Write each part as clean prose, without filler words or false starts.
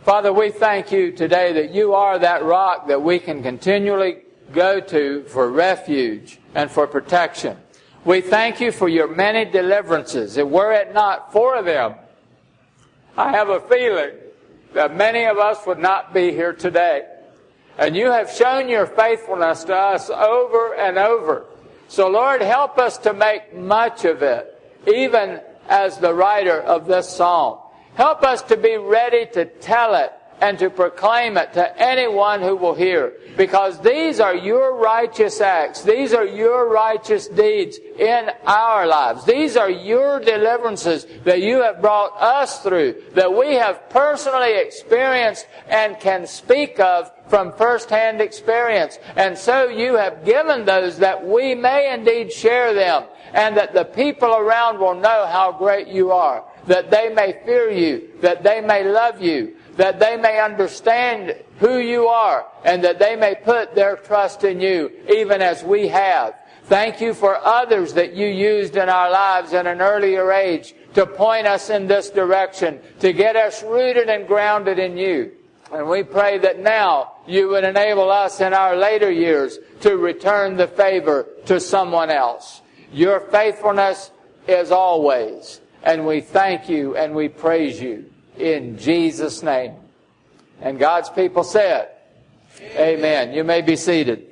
Father, we thank you today that you are that rock that we can continually go to for refuge and for protection. We thank you for your many deliverances, and were it not for them, I have a feeling that many of us would not be here today. And you have shown your faithfulness to us over and over. So Lord, help us to make much of it, even as the writer of this psalm. Help us to be ready to tell it and to proclaim it to anyone who will hear. Because these are your righteous acts. These are your righteous deeds in our lives. These are your deliverances that you have brought us through, that we have personally experienced and can speak of from first-hand experience. And so you have given those that we may indeed share them, and that the people around will know how great you are, that they may fear you, that they may love you, that they may understand who you are, and that they may put their trust in you, even as we have. Thank you for others that you used in our lives at an earlier age to point us in this direction, to get us rooted and grounded in you. And we pray that now you would enable us in our later years to return the favor to someone else. Your faithfulness is always, and we thank you and we praise you in Jesus' name. And God's people said, Amen. You may be seated.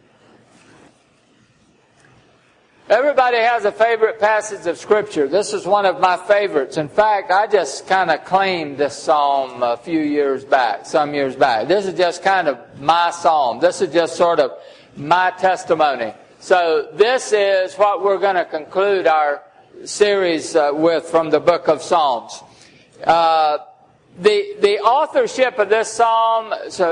Everybody has a favorite passage of Scripture. This is one of my favorites. In fact, I just kind of claimed this psalm some years back. This is just kind of my psalm. This is just sort of my testimony. So this is what we're going to conclude our series with from the book of Psalms. The authorship of this psalm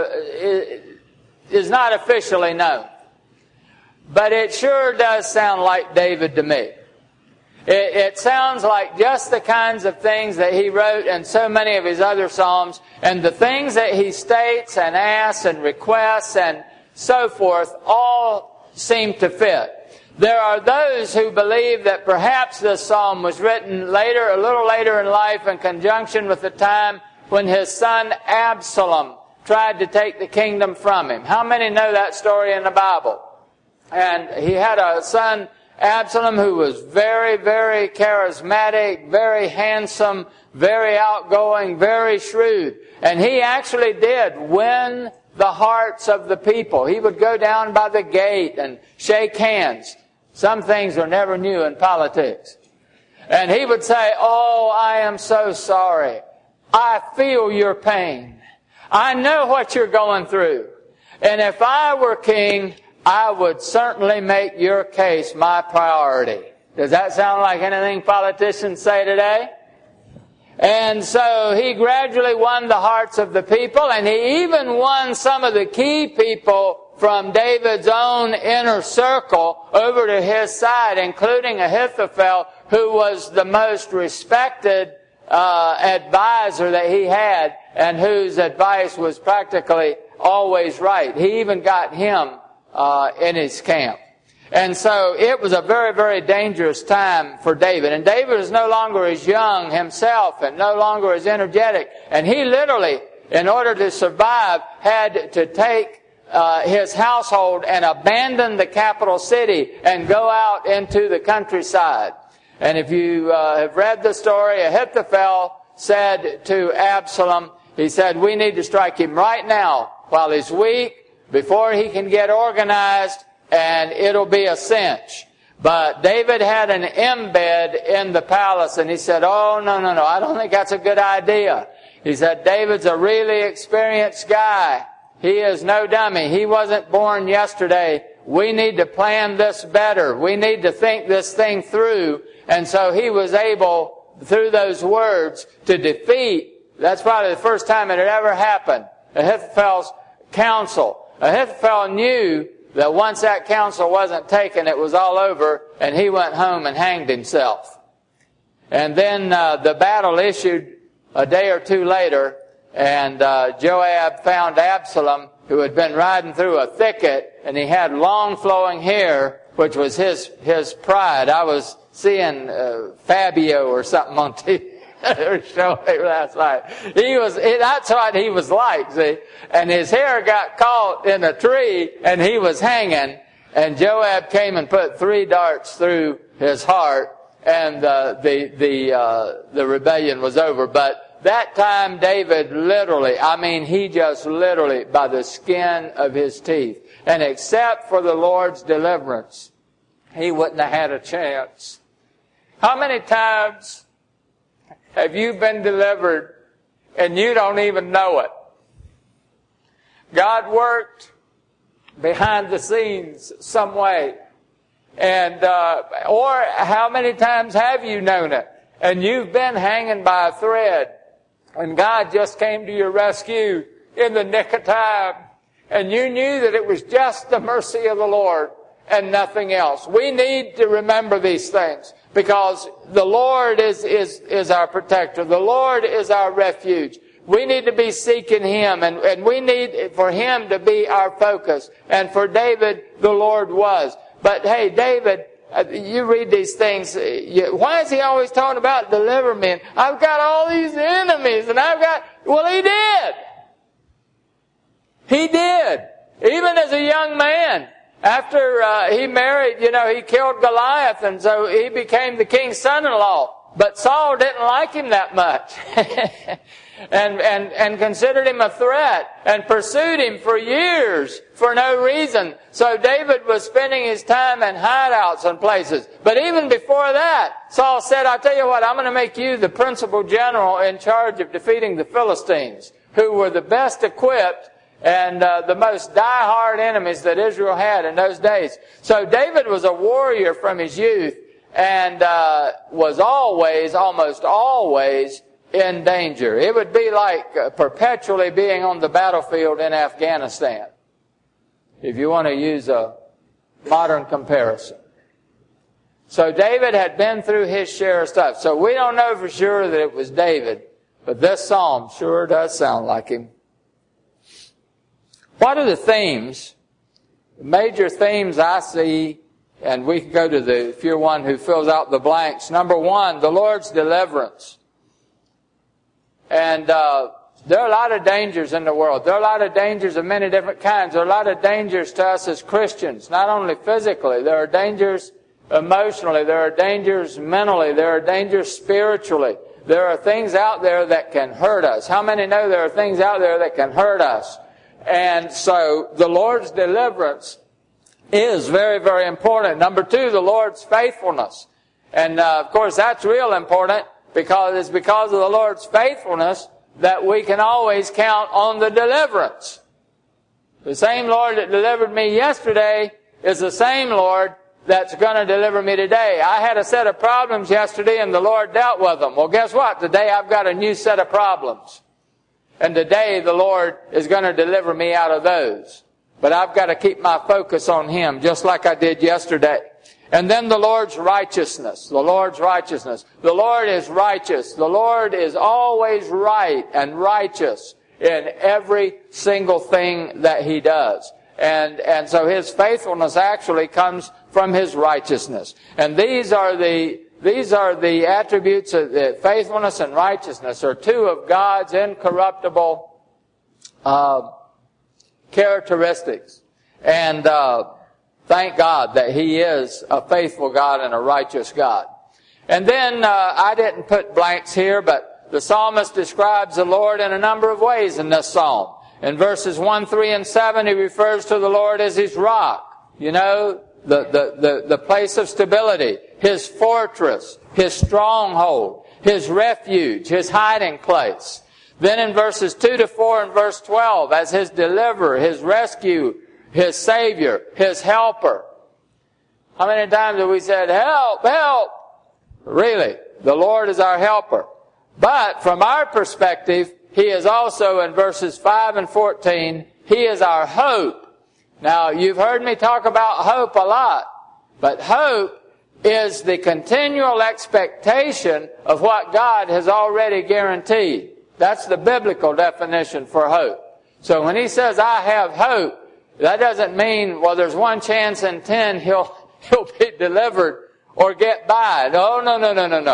is not officially known. But it sure does sound like David to me. It sounds like just the kinds of things that he wrote in so many of his other psalms, and the things that he states and asks and requests and so forth all seem to fit. There are those who believe that perhaps this psalm was written a little later in life, in conjunction with the time when his son Absalom tried to take the kingdom from him. How many know that story in the Bible? And he had a son, Absalom, who was very, very charismatic, very handsome, very outgoing, very shrewd. And he actually did win the hearts of the people. He would go down by the gate and shake hands. Some things are never new in politics. And he would say, "Oh, I am so sorry. I feel your pain. I know what you're going through. And if I were king, I would certainly make your case my priority." Does that sound like anything politicians say today? And so he gradually won the hearts of the people, and he even won some of the key people from David's own inner circle over to his side, including Ahithophel, who was the most respected advisor that he had, and whose advice was practically always right. He even got him in his camp. And so it was a very, very dangerous time for David. And David is no longer as young himself and no longer as energetic. And he literally, in order to survive, had to take his household and abandon the capital city and go out into the countryside. And if you have read the story, Ahithophel said to Absalom, he said, "We need to strike him right now while he's weak, before he can get organized, and it'll be a cinch." But David had an embed in the palace, and he said, "Oh, no, I don't think that's a good idea." He said, "David's a really experienced guy. He is no dummy. He wasn't born yesterday. We need to plan this better. We need to think this thing through." And so he was able, through those words, to defeat, that's probably the first time it had ever happened, Ahithophel's counsel. Ahithophel knew that once that counsel wasn't taken, it was all over, and he went home and hanged himself. And then the battle issued a day or two later, and Joab found Absalom, who had been riding through a thicket, and he had long flowing hair, which was his pride. I was seeing Fabio or something on TV. showed me last night. That's what he was like, see. And his hair got caught in a tree and he was hanging. And Joab came and put 3 darts through his heart, and the rebellion was over. But that time David he just literally by the skin of his teeth. And except for the Lord's deliverance, he wouldn't have had a chance. How many times have you been delivered and you don't even know it? God worked behind the scenes some way. And, or how many times have you known it? And you've been hanging by a thread, and God just came to your rescue in the nick of time. And you knew that it was just the mercy of the Lord and nothing else. We need to remember these things, because the Lord is our protector. The Lord is our refuge. We need to be seeking Him, and we need for Him to be our focus. And for David, the Lord was. But hey, David, you read these things. Why is he always talking about deliver me? I've got all these enemies, and well, he did. He did. Even as a young man. After he married, he killed Goliath, and so he became the king's son-in-law. But Saul didn't like him that much. and considered him a threat, and pursued him for years for no reason. So David was spending his time in hideouts and places. But even before that, Saul said, I'll tell you what, I'm going to make you the principal general in charge of defeating the Philistines, who were the best equipped and the most die-hard enemies that Israel had in those days. So David was a warrior from his youth, and was almost always in danger. It would be like perpetually being on the battlefield in Afghanistan, if you want to use a modern comparison. So David had been through his share of stuff. So we don't know for sure that it was David, but this psalm sure does sound like him. What are the themes? The major themes I see, and we can go to if you're one who fills out the blanks. Number 1, the Lord's deliverance. And there are a lot of dangers in the world. There are a lot of dangers of many different kinds. There are a lot of dangers to us as Christians, not only physically. There are dangers emotionally. There are dangers mentally. There are dangers spiritually. There are things out there that can hurt us. How many know there are things out there that can hurt us? And so the Lord's deliverance is very, very important. Number 2, the Lord's faithfulness. And of course that's real important, because it's because of the Lord's faithfulness that we can always count on the deliverance. The same Lord that delivered me yesterday is the same Lord that's going to deliver me today. I had a set of problems yesterday and the Lord dealt with them. Well, guess what? Today I've got a new set of problems. And today the Lord is going to deliver me out of those. But I've got to keep my focus on Him, just like I did yesterday. And then the Lord's righteousness. The Lord's righteousness. The Lord is righteous. The Lord is always right and righteous in every single thing that He does. And so His faithfulness actually comes from His righteousness. And these are the attributes of faithfulness and righteousness, are 2 of God's incorruptible characteristics. And thank God that He is a faithful God and a righteous God. And then I didn't put blanks here, but the psalmist describes the Lord in a number of ways in this psalm. In verses 1, 3, and 7, he refers to the Lord as His rock. The place of stability, His fortress, His stronghold, His refuge, His hiding place. Then in verses 2 to 4 and verse 12, as His deliverer, His rescue, His Savior, His helper. How many times have we said, help, help? Really, the Lord is our helper. But from our perspective, He is also, in verses 5 and 14, He is our hope. Now, you've heard me talk about hope a lot, but hope is the continual expectation of what God has already guaranteed. That's the biblical definition for hope. So when He says, I have hope, that doesn't mean, well, there's 1 chance in 10 he'll be delivered or get by. No.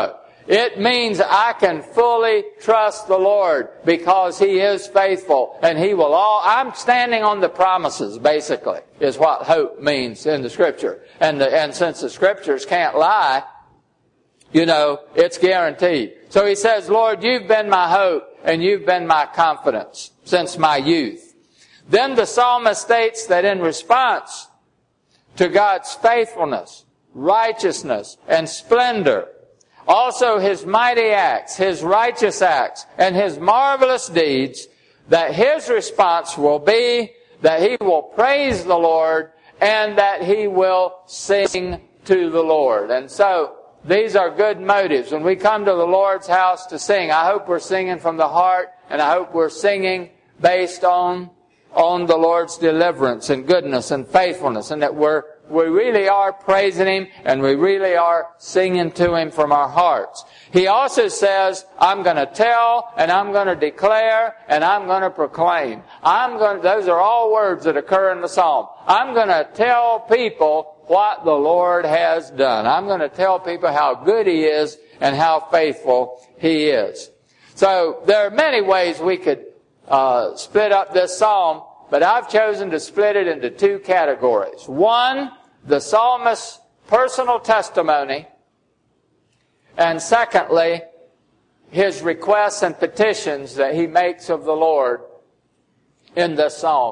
It means I can fully trust the Lord because He is faithful and He will I'm standing on the promises, basically, is what hope means in the Scripture. And since the Scriptures can't lie, it's guaranteed. So he says, Lord, you've been my hope and you've been my confidence since my youth. Then the psalmist states that in response to God's faithfulness, righteousness, and splendor, also His mighty acts, His righteous acts, and His marvelous deeds, that his response will be that he will praise the Lord and that he will sing to the Lord. And so, these are good motives. When we come to the Lord's house to sing, I hope we're singing from the heart, and I hope we're singing based on the Lord's deliverance and goodness and faithfulness, and that we really are praising Him and we really are singing to Him from our hearts. He also says, I'm going to tell and I'm going to declare and I'm going to proclaim. Those are all words that occur in the psalm. I'm going to tell people what the Lord has done. I'm going to tell people how good He is and how faithful He is. So there are many ways we could split up this psalm, but I've chosen to split it into two categories. One, the psalmist's personal testimony, and secondly, his requests and petitions that he makes of the Lord in this psalm.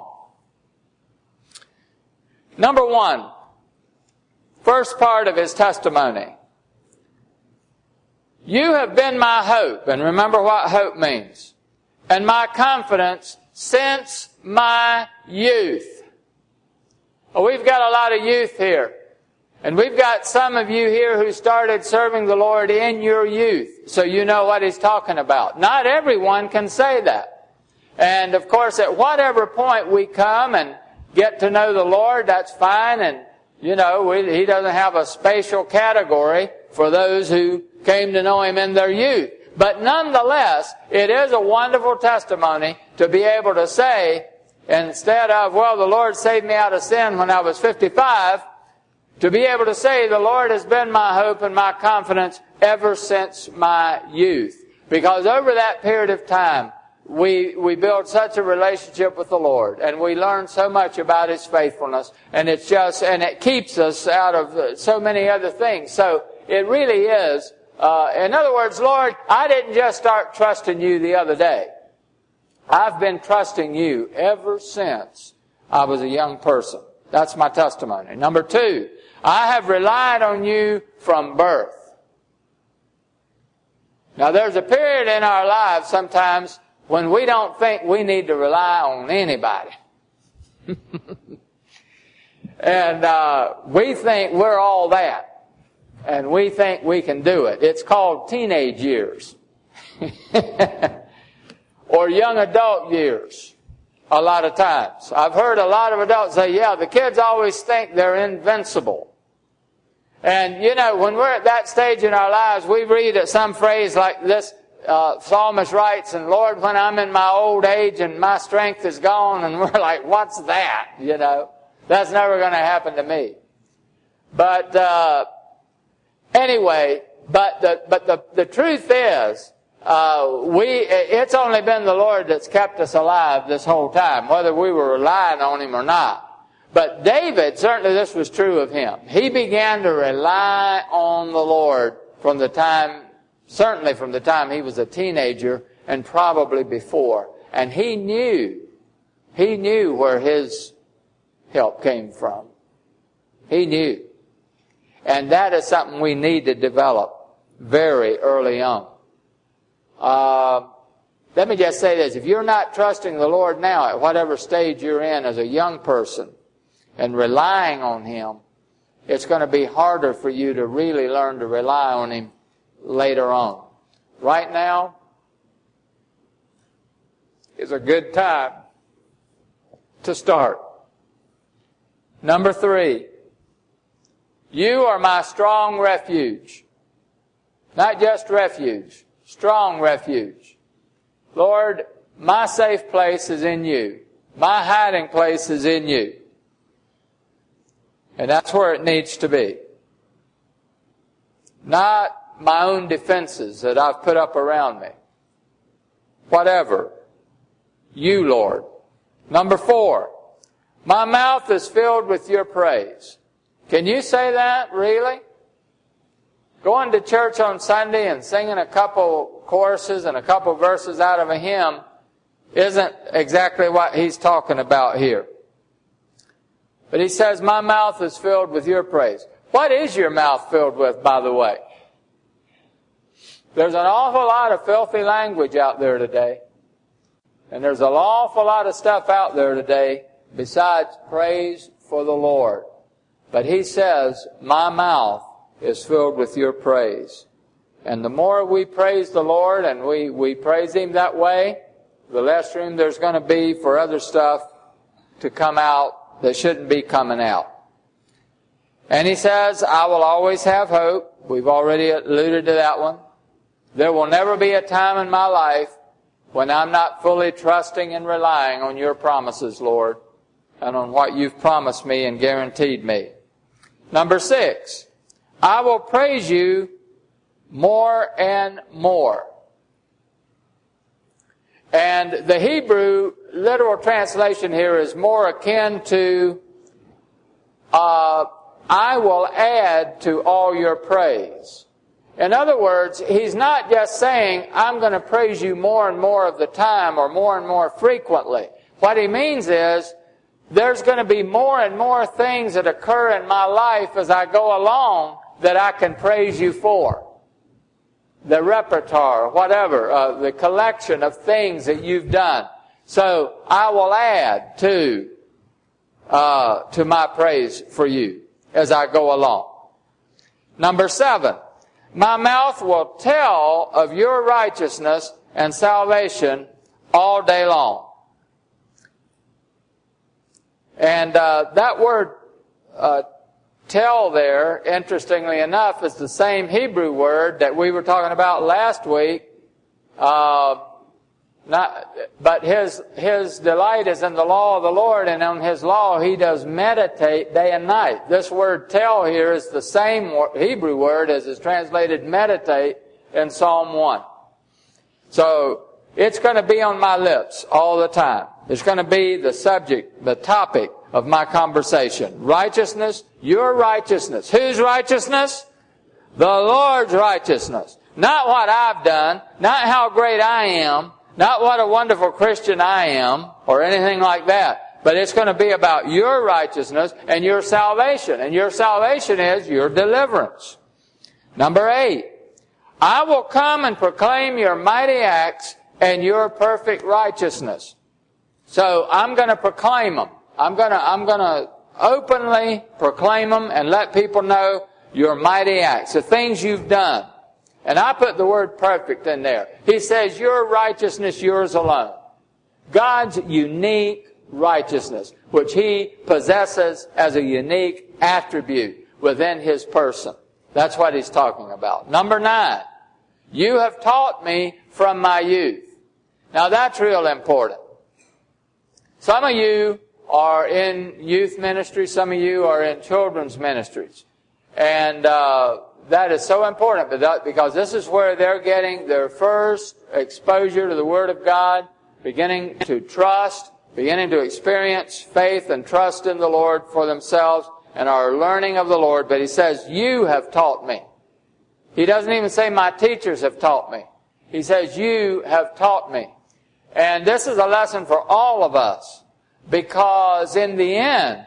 Number one, first part of his testimony. You have been my hope, and remember what hope means, and my confidence since my youth. Well, we've got a lot of youth here. And we've got some of you here who started serving the Lord in your youth. So you know what he's talking about. Not everyone can say that. And of course, at whatever point we come and get to know the Lord, that's fine. And, He doesn't have a spatial category for those who came to know Him in their youth. But nonetheless, it is a wonderful testimony to be able to say, instead of, well, the Lord saved me out of sin when I was 55, to be able to say, the Lord has been my hope and my confidence ever since my youth. Because over that period of time, we build such a relationship with the Lord, and we learn so much about His faithfulness, and it keeps us out of so many other things. So it really is, in other words, Lord, I didn't just start trusting You the other day. I've been trusting You ever since I was a young person. That's my testimony. Number two, I have relied on You from birth. Now there's a period in our lives sometimes when we don't think we need to rely on anybody. And we think we're all that. And we think we can do it. It's called teenage years. Or young adult years. A lot of times. I've heard a lot of adults say, yeah, the kids always think they're invincible. And, when we're at that stage in our lives, we read some phrase like this, psalmist writes, and Lord, when I'm in my old age and my strength is gone, and we're like, what's that? That's never going to happen to me. But, anyway, the truth is, it's only been the Lord that's kept us alive this whole time, whether we were relying on Him or not. But David, certainly this was true of him. He began to rely on the Lord certainly from the time he was a teenager and probably before. And he knew where his help came from. He knew. And that is something we need to develop very early on. Let me just say this. If you're not trusting the Lord now, at whatever stage you're in as a young person, and relying on Him, it's going to be harder for you to really learn to rely on Him later on. Right now is a good time to start. Number three, You are my strong refuge. Not just refuge, strong refuge. Lord, my safe place is in You. My hiding place is in You. And that's where it needs to be. Not my own defenses that I've put up around me. Whatever. You, Lord. Number 4, my mouth is filled with your praise. Can you say that, really? Going to church on Sunday and singing a couple choruses and a couple verses out of a hymn isn't exactly what he's talking about here. But he says, my mouth is filled with your praise. What is your mouth filled with, by the way? There's an awful lot of filthy language out there today. And there's an awful lot of stuff out there today besides praise for the Lord. But he says, my mouth is filled with your praise. And the more we praise the Lord and we praise Him that way, the less room there's going to be for other stuff to come out that shouldn't be coming out. And he says, I will always have hope. We've already alluded to that one. There will never be a time in my life when I'm not fully trusting and relying on your promises, Lord, and on what you've promised me and guaranteed me. Number 6, I will praise you more and more. And the Hebrew literal translation here is more akin to, I will add to all your praise. In other words, he's not just saying, I'm going to praise you more and more of the time or more and more frequently. What he means is, there's going to be more and more things that occur in my life as I go along that I can praise you for. The repertoire, whatever, the collection of things that you've done. So I will add to my praise for you as I go along. Number 7, my mouth will tell of your righteousness and salvation all day long. And that word tell there, interestingly enough, is the same Hebrew word that we were talking about last week. But his delight is in the law of the Lord, and on His law he does meditate day and night. This word tell here is the same Hebrew word as is translated meditate in Psalm 1. So it's going to be on my lips all the time. It's going to be the subject, the topic of my conversation. Righteousness, your righteousness. Whose righteousness? The Lord's righteousness. Not what I've done, not how great I am, not what a wonderful Christian I am, or anything like that. But it's going to be about your righteousness and your salvation. And your salvation is your deliverance. Number 8, I will come and proclaim your mighty acts and your perfect righteousness. So I'm going to proclaim them. I'm going to openly proclaim them and let people know your mighty acts, the things you've done. And I put the word perfect in there. He says, your righteousness, yours alone. God's unique righteousness, which He possesses as a unique attribute within His person. That's what He's talking about. Number 9, you have taught me from my youth. Now that's real important. Some of you are in youth ministry. Some of you are in children's ministries. And that is so important because this is where they're getting their first exposure to the Word of God, beginning to trust, beginning to experience faith and trust in the Lord for themselves and are learning of the Lord. But he says, you have taught me. He doesn't even say my teachers have taught me. He says, you have taught me. And this is a lesson for all of us, because in the end,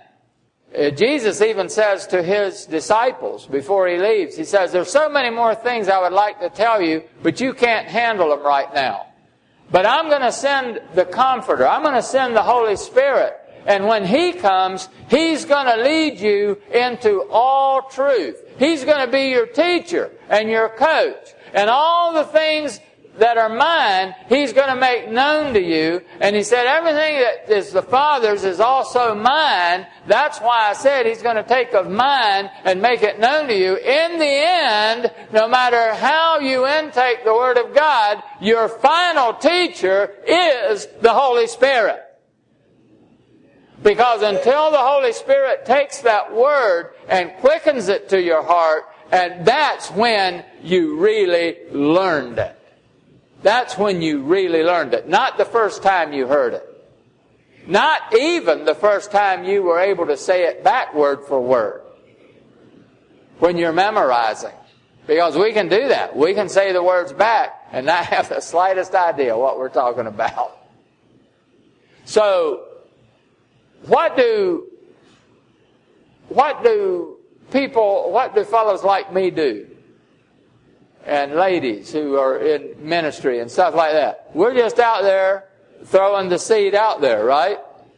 Jesus even says to His disciples before He leaves, He says, there's so many more things I would like to tell you, but you can't handle them right now. But I'm going to send the Comforter. I'm going to send the Holy Spirit. And when He comes, He's going to lead you into all truth. He's going to be your teacher and your coach. And all the things that are mine, He's going to make known to you. And He said, everything that is the Father's is also mine. That's why I said He's going to take of mine and make it known to you. In the end, no matter how you intake the Word of God, your final teacher is the Holy Spirit. Because until the Holy Spirit takes that Word and quickens it to your heart And that's when you really learned it. That's when you really learned it. Not the first time you heard it. Not even the first time you were able to say it back word for word. When you're memorizing. Because we can do that. We can say the words back and not have the slightest idea what we're talking about. So, what do fellows like me do? And ladies who are in ministry and stuff like that. We're just out there throwing the seed out there, right?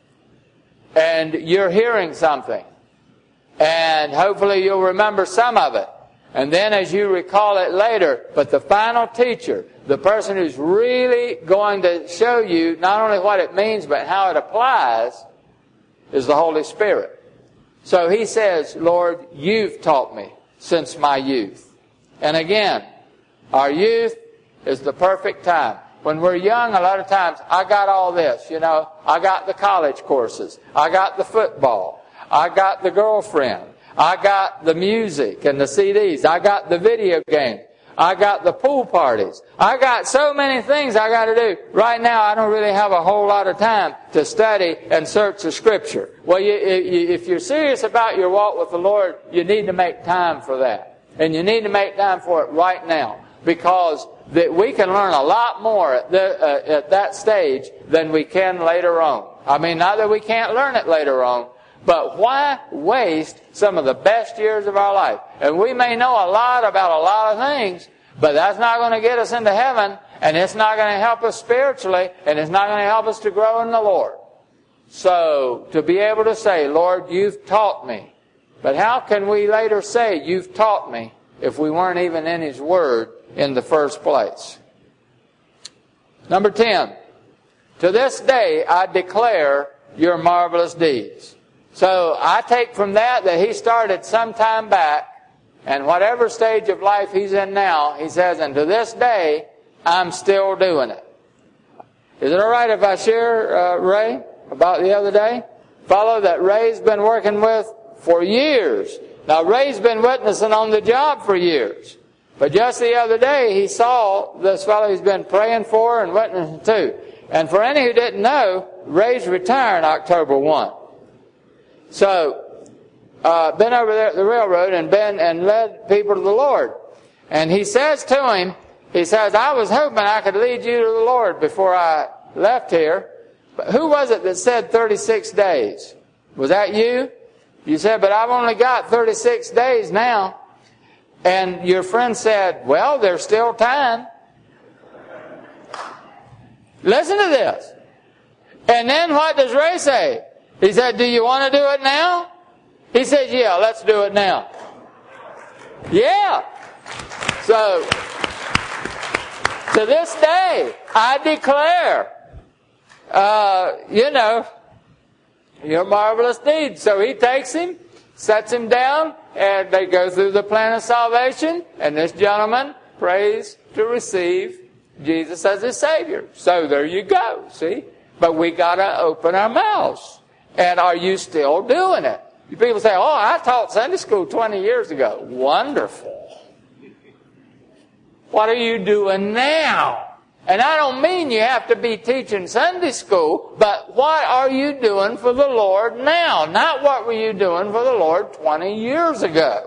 And you're hearing something. And hopefully you'll remember some of it. And then as you recall it later, but the final teacher, the person who's really going to show you not only what it means, but how it applies, is the Holy Spirit. So he says, Lord, you've taught me since my youth. And again, our youth is the perfect time. When we're young, a lot of times, I got all this, I got the college courses. I got the football. I got the girlfriend. I got the music and the CDs. I got the video games. I got the pool parties. I got so many things I got to do. Right now, I don't really have a whole lot of time to study and search the Scripture. Well, if you're serious about your walk with the Lord, you need to make time for that. And you need to make time for it right now. Because we can learn a lot more at that stage than we can later on. I mean, not that we can't learn it later on, but why waste some of the best years of our life? And we may know a lot about a lot of things, but that's not going to get us into heaven, and it's not going to help us spiritually, and it's not going to help us to grow in the Lord. So, to be able to say, Lord, you've taught me. But how can we later say, you've taught me, if we weren't even in His Word in the first place? Number 10. To this day I declare your marvelous deeds. So I take from that he started some time back, and whatever stage of life he's in now, he says, and to this day, I'm still doing it. Is it all right if I share, Ray, about the other day? Fellow that Ray's been working with for years. Now, Ray's been witnessing on the job for years. But just the other day, he saw this fellow he's been praying for and witnessing to. And for any who didn't know, Ray's retiring October 1. So, been over there at the railroad and led people to the Lord. And he says to him, I was hoping I could lead you to the Lord before I left here. But who was it that said 36 days? Was that you? You said, but I've only got 36 days now. And your friend said, well, there's still time. Listen to this. And then what does Ray say? He said, do you want to do it now? He said, yeah, let's do it now. Yeah. So, to this day, I declare, your marvelous deeds. So he takes him, sets him down, and they go through the plan of salvation, and this gentleman prays to receive Jesus as his Savior. So there you go, see? But we got to open our mouths. And are you still doing it? People say, oh, I taught Sunday school 20 years ago. Wonderful. What are you doing now? And I don't mean you have to be teaching Sunday school, but what are you doing for the Lord now? Not what were you doing for the Lord 20 years ago.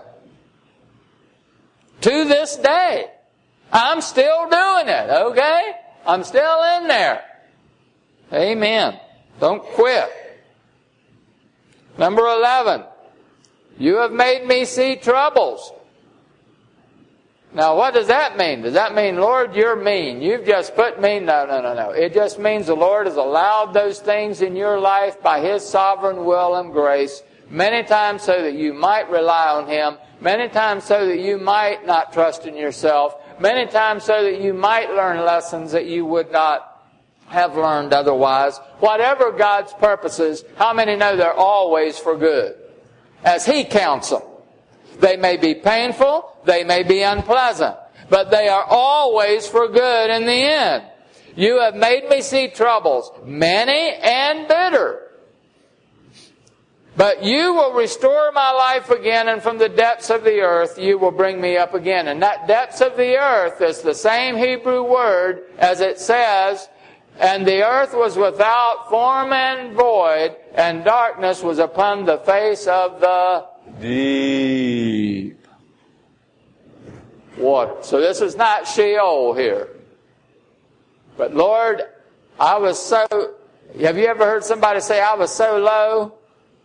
To this day, I'm still doing it, okay? I'm still in there. Amen. Don't quit. Number 11. You have made me see troubles. Now, what does that mean? Does that mean, Lord, you're mean? You've just put me... No. It just means the Lord has allowed those things in your life by His sovereign will and grace, many times so that you might rely on Him, many times so that you might not trust in yourself, many times so that you might learn lessons that you would not have learned otherwise. Whatever God's purposes, how many know they're always for good? As He counts them. They may be painful, they may be unpleasant, but they are always for good in the end. You have made me see troubles, many and bitter. But you will restore my life again, and from the depths of the earth you will bring me up again. And that depths of the earth is the same Hebrew word as it says, and the earth was without form and void, and darkness was upon the face of the deep water. So this is not Sheol here. But Lord, I was so... Have you ever heard somebody say, I was so low?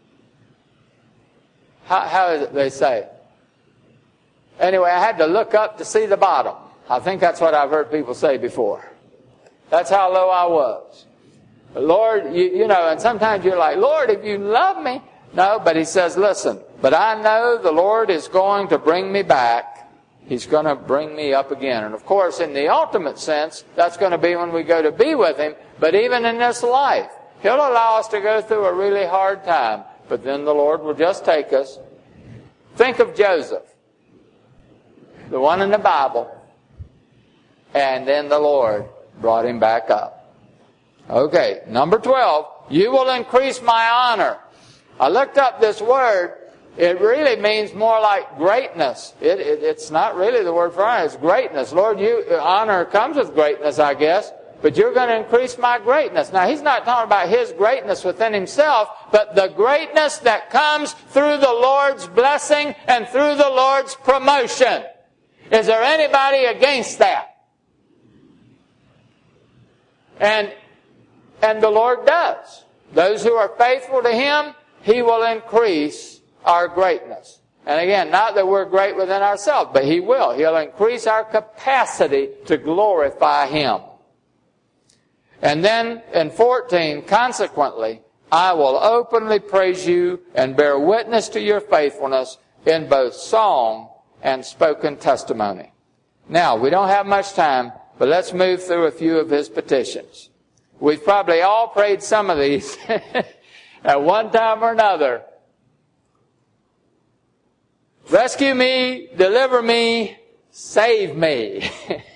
How is it they say? Anyway, I had to look up to see the bottom. I think that's what I've heard people say before. That's how low I was. But Lord, you know, and sometimes you're like, Lord, if you love me. No, but he says, listen, but I know the Lord is going to bring me back. He's going to bring me up again. And of course, in the ultimate sense, that's going to be when we go to be with Him. But even in this life, He'll allow us to go through a really hard time. But then the Lord will just take us. Think of Joseph, the one in the Bible. And then the Lord brought him back up. Okay, number 12. You will increase my honor. I looked up this word. It really means more like greatness. It's not really the word for honor. It's greatness. Lord, honor comes with greatness, I guess. But you're going to increase my greatness. Now, he's not talking about his greatness within himself, but the greatness that comes through the Lord's blessing and through the Lord's promotion. Is there anybody against that? And the Lord does. Those who are faithful to Him, He will increase our greatness. And again, not that we're great within ourselves, but He will. He'll increase our capacity to glorify Him. And then in 14, consequently, I will openly praise you and bear witness to your faithfulness in both song and spoken testimony. Now, we don't have much time, but let's move through a few of his petitions. We've probably all prayed some of these at one time or another. Rescue me, deliver me, save me.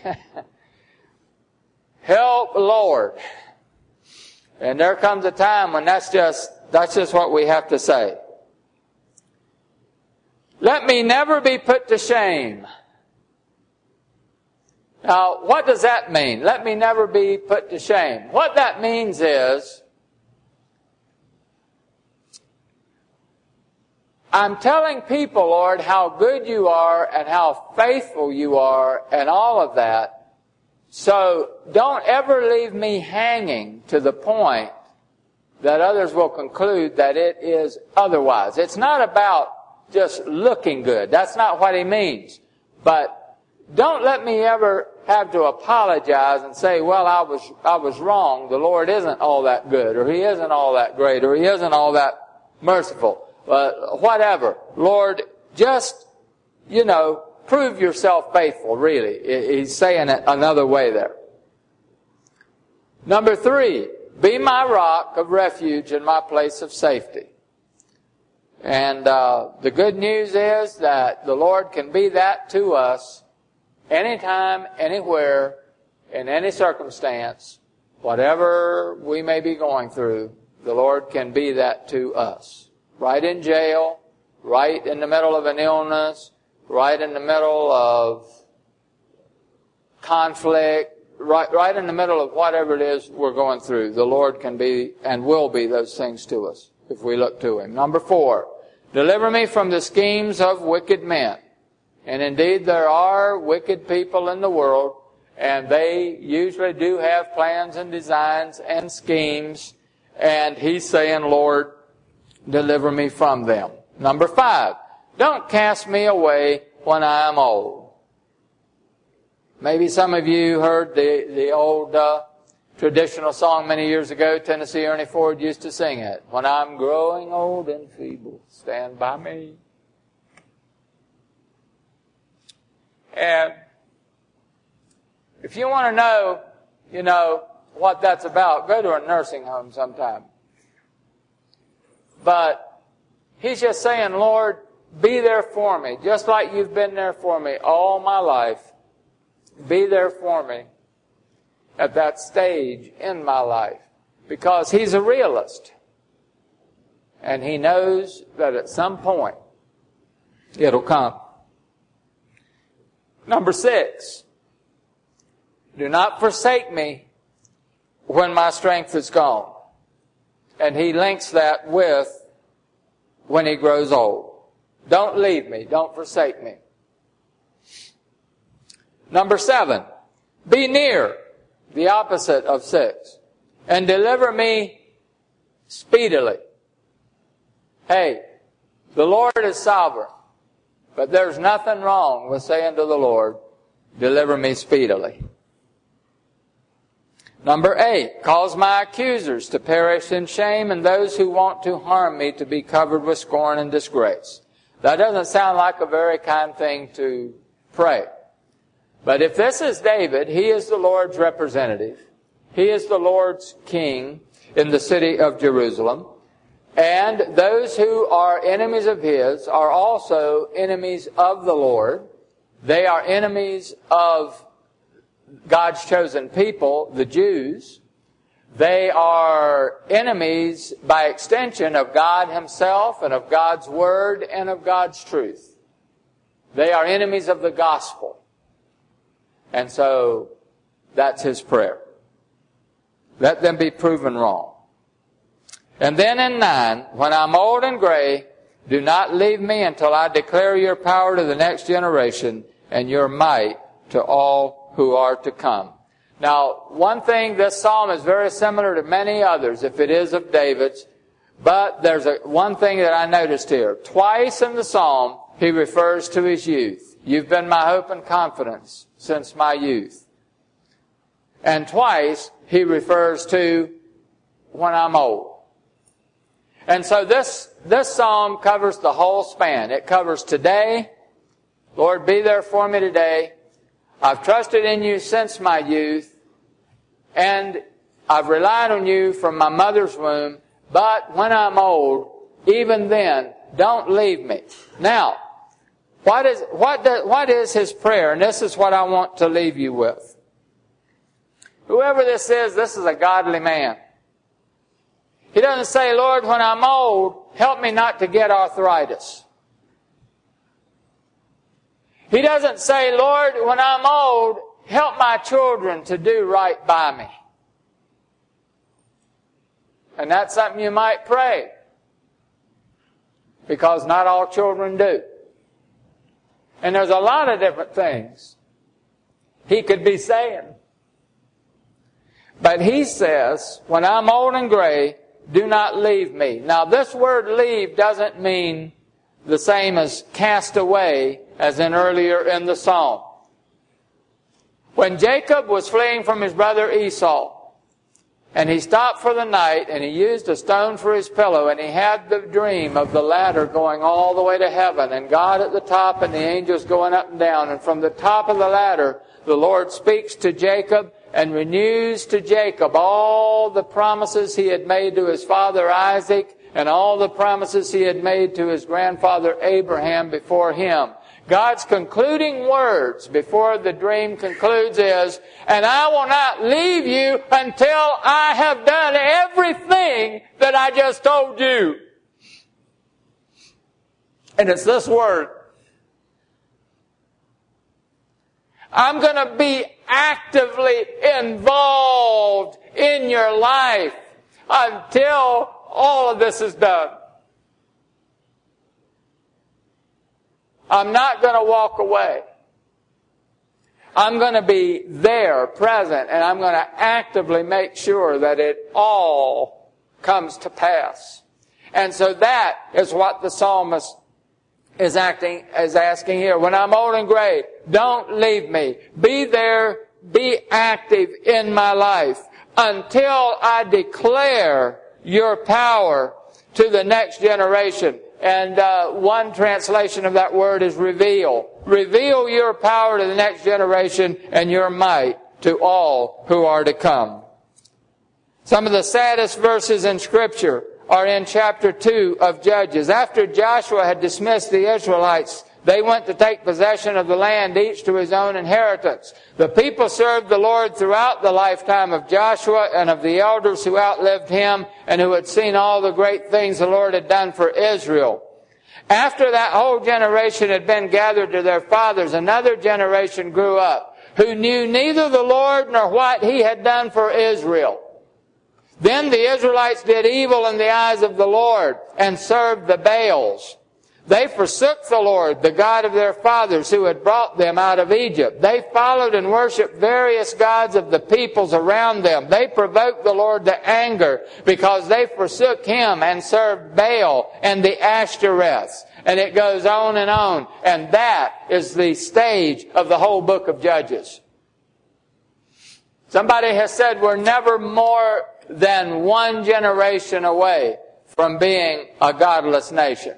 Help, Lord. And there comes a time when that's just what we have to say. Let me never be put to shame. Now, what does that mean? Let me never be put to shame. What that means is, I'm telling people, Lord, how good you are and how faithful you are and all of that. So don't ever leave me hanging to the point that others will conclude that it is otherwise. It's not about just looking good. That's not what he means. But don't let me ever have to apologize and say, well, I was wrong. The Lord isn't all that good, or He isn't all that great, or He isn't all that merciful. Whatever. Lord, just, prove yourself faithful, really. He's saying it another way there. Number 3, be my rock of refuge and my place of safety. And the good news is that the Lord can be that to us anytime, anywhere, in any circumstance, whatever we may be going through, the Lord can be that to us. Right in jail, right in the middle of an illness, right in the middle of conflict, right in the middle of whatever it is we're going through. The Lord can be and will be those things to us if we look to Him. Number 4, deliver me from the schemes of wicked men. And indeed there are wicked people in the world, and they usually do have plans and designs and schemes. And He's saying, Lord, deliver me from them. Number 5, don't cast me away when I am old. Maybe some of you heard the old traditional song many years ago. Tennessee Ernie Ford used to sing it. When I'm growing old and feeble, stand by me. And if you want to know, what that's about, go to a nursing home sometime. But He's just saying, Lord, be there for me, just like you've been there for me all my life. Be there for me at that stage in my life. Because He's a realist. and he knows that at some point it'll come. Number 6, do not forsake me when my strength is gone. And he links that with when he grows old. Don't leave me. Don't forsake me. Number 7, be near, the opposite of 6, and deliver me speedily. Hey, the Lord is sovereign, but there's nothing wrong with saying to the Lord, deliver me speedily. Number 8, cause my accusers to perish in shame, and those who want to harm me to be covered with scorn and disgrace. That doesn't sound like a very kind thing to pray. But if this is David, he is the Lord's representative. He is the Lord's king in the city of Jerusalem. And those who are enemies of his are also enemies of the Lord. They are enemies of God's chosen people, the Jews. They are enemies, by extension, of God himself and of God's word and of God's truth. They are enemies of the gospel. And so, that's his prayer. Let them be proven wrong. And then in 9, when I'm old and gray, do not leave me until I declare your power to the next generation and your might to all who are to come. Now, one thing, this psalm is very similar to many others, if it is of David's, but there's one thing that I noticed here. Twice in the psalm, he refers to his youth. You've been my hope and confidence since my youth. And twice, he refers to when I'm old. And so this psalm covers the whole span. It covers today. Lord, be there for me today. I've trusted in you since my youth, and I've relied on you from my mother's womb, but when I'm old, even then, don't leave me. Now, what is his prayer? And this is what I want to leave you with. Whoever this is a godly man. He doesn't say, Lord, when I'm old, help me not to get arthritis. He doesn't say, Lord, when I'm old, help my children to do right by me. And that's something you might pray, because not all children do. And there's a lot of different things he could be saying. But he says, when I'm old and gray, do not leave me. Now, this word leave doesn't mean the same as cast away as in earlier in the psalm. When Jacob was fleeing from his brother Esau, and he stopped for the night, and he used a stone for his pillow, and he had the dream of the ladder going all the way to heaven, and God at the top and the angels going up and down. And from the top of the ladder, the Lord speaks to Jacob and renews to Jacob all the promises he had made to his father Isaac and all the promises he had made to his grandfather Abraham before him. God's concluding words before the dream concludes is, and I will not leave you until I have done everything that I just told you. And it's this word. I'm going to be actively involved in your life until all of this is done. I'm not going to walk away. I'm going to be there, present, and I'm going to actively make sure that it all comes to pass. And so that is what the psalmist is asking here. When I'm old and gray, don't leave me. Be there, be active in my life until I declare your power to the next generation. And one translation of that word is reveal. Reveal your power to the next generation and your might to all who are to come. Some of the saddest verses in Scripture are in chapter 2 of Judges. After Joshua had dismissed the Israelites They went to take possession of the land, each to his own inheritance. The people served the Lord throughout the lifetime of Joshua and of the elders who outlived him and who had seen all the great things the Lord had done for Israel. After that whole generation had been gathered to their fathers, another generation grew up, who knew neither the Lord nor what he had done for Israel. Then the Israelites did evil in the eyes of the Lord and served the Baals. They forsook the Lord, the God of their fathers, who had brought them out of Egypt. They followed and worshipped various gods of the peoples around them. They provoked the Lord to anger because they forsook him and served Baal and the Ashtoreths. And it goes on. And that is the stage of the whole book of Judges. Somebody has said we're never more than one generation away from being a godless nation.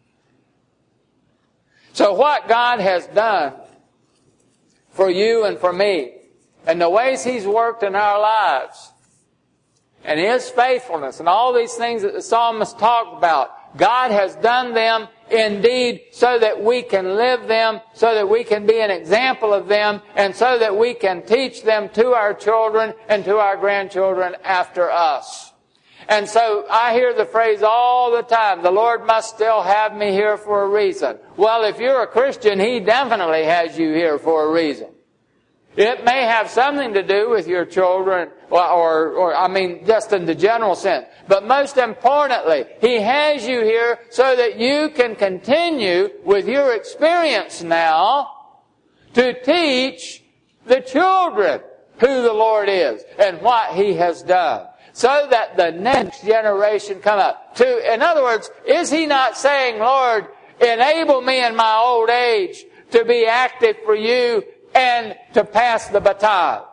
So what God has done for you and for me, and the ways He's worked in our lives, and His faithfulness, and all these things that the psalmist talked about, God has done them indeed so that we can live them, so that we can be an example of them, and so that we can teach them to our children and to our grandchildren after us. And so I hear the phrase all the time, the Lord must still have me here for a reason. Well, if you're a Christian, He definitely has you here for a reason. It may have something to do with your children, or just in the general sense. But most importantly, He has you here so that you can continue with your experience now to teach the children who the Lord is and what He has done, so that the next generation come up. In other words, is He not saying, Lord, enable me in my old age to be active for you and to pass the baton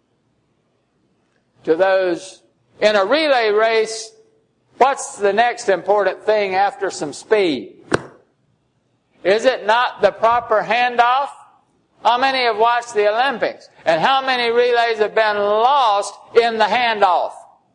to those in a relay race? What's the next important thing after some speed? Is it not the proper handoff? How many have watched the Olympics? And how many relays have been lost in the handoff?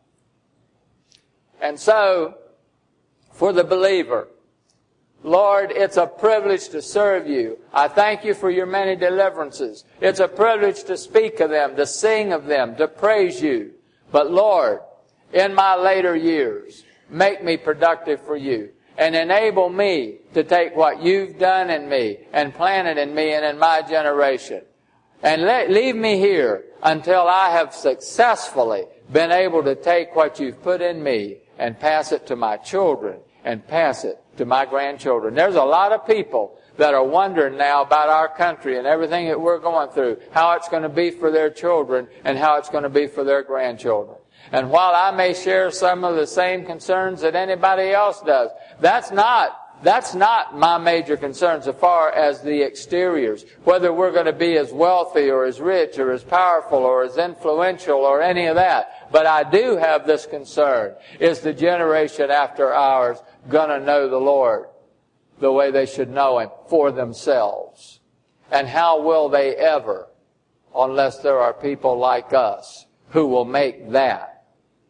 And so, for the believer, Lord, it's a privilege to serve you. I thank you for your many deliverances. It's a privilege to speak of them, to sing of them, to praise you. But Lord, in my later years, make me productive for you and enable me to take what you've done in me and planted in me and in my generation. And leave me here until I have successfully been able to take what you've put in me and pass it to my children and pass it to my grandchildren. There's a lot of people that are wondering now about our country and everything that we're going through, how it's going to be for their children and how it's going to be for their grandchildren. And while I may share some of the same concerns that anybody else does, that's not my major concern so far as the exteriors, whether we're going to be as wealthy or as rich or as powerful or as influential or any of that. But I do have this concern. Is the generation after ours going to know the Lord the way they should know Him for themselves? And how will they ever, unless there are people like us who will make that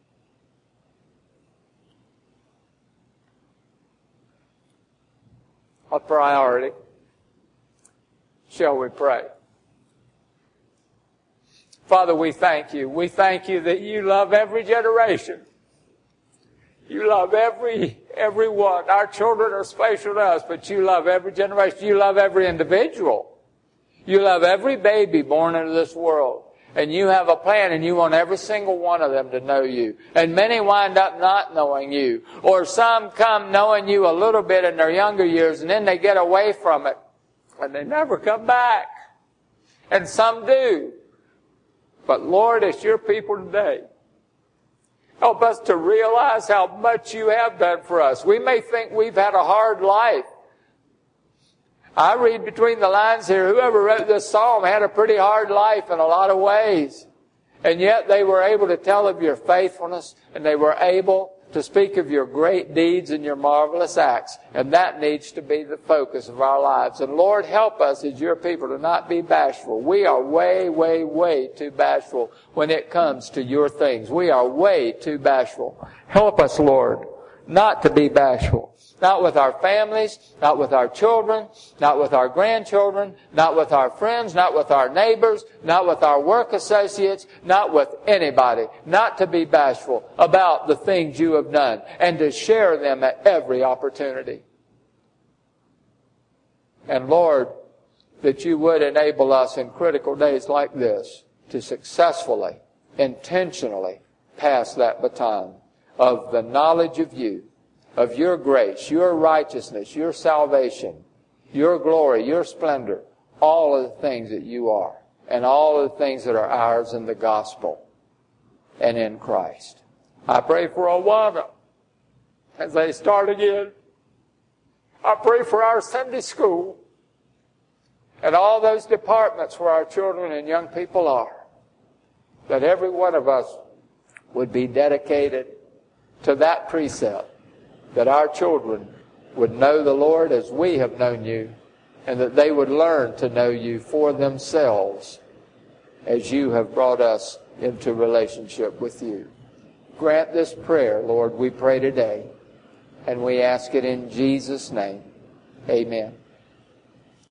a priority? Shall we pray? Father, we thank you. We thank you that you love every generation. You love everyone. Our children are special to us, but you love every generation. You love every individual. You love every baby born into this world. And you have a plan, and you want every single one of them to know you. And many wind up not knowing you. Or some come knowing you a little bit in their younger years, and then they get away from it, and they never come back. And some do. But Lord, it's your people today. Help us to realize how much you have done for us. We may think we've had a hard life. I read between the lines here, whoever wrote this psalm had a pretty hard life in a lot of ways. And yet they were able to tell of your faithfulness, and they were able to speak of your great deeds and your marvelous acts. And that needs to be the focus of our lives. And Lord, help us as your people to not be bashful. We are way, way, way too bashful when it comes to your things. We are way too bashful. Help us, Lord, not to be bashful. not with our families, not with our children, not with our grandchildren, not with our friends, not with our neighbors, not with our work associates, not with anybody. Not to be bashful about the things you have done and to share them at every opportunity. And Lord, that you would enable us in critical days like this to successfully, intentionally pass that baton of the knowledge of you, of your grace, your righteousness, your salvation, your glory, your splendor, all of the things that you are, and all of the things that are ours in the gospel and in Christ. I pray for Awana as they start again. I pray for our Sunday school and all those departments where our children and young people are, that every one of us would be dedicated to that precept, that our children would know the Lord as we have known you, and that they would learn to know you for themselves as you have brought us into relationship with you. Grant this prayer, Lord, we pray today, and we ask it in Jesus' name. Amen.